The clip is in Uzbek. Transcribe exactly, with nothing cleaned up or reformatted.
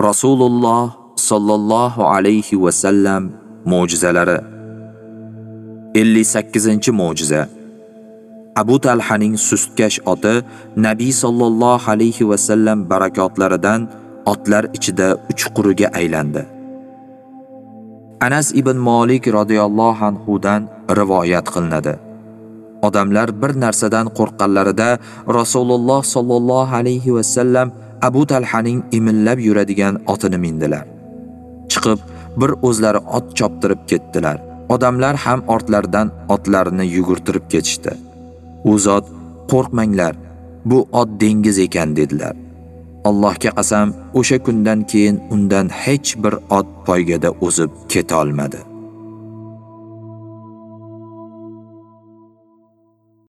Rasululloh sallallohu alayhi va sallam mo'jizalari. ellik sakkizinchi mo'jiza. Abu Talhaning sustkash oti Nabiy sallallohu alayhi va sallam barakotlaridan otlar ichida uchquriga aylandi. Anas ibn Malik radhiyallohu anhu dan rivoyat qilinadi. Odamlar bir narsadan qo'rqqanlarida Rasululloh sallallohu alayhi va sallam Abu Talhaning imillab yuradigan otini mindilar. Chiqib bir o'zlari ot choptirib ketdilar. Odamlar ham ortlaridan otlarini yugurtirib ketishdi. U zot, qo'rqmanglar, bu ot dengiz ekan dedilar. Allohga qasam, o'sha kundan keyin undan hech bir ot poygada o'zib keta olmadi.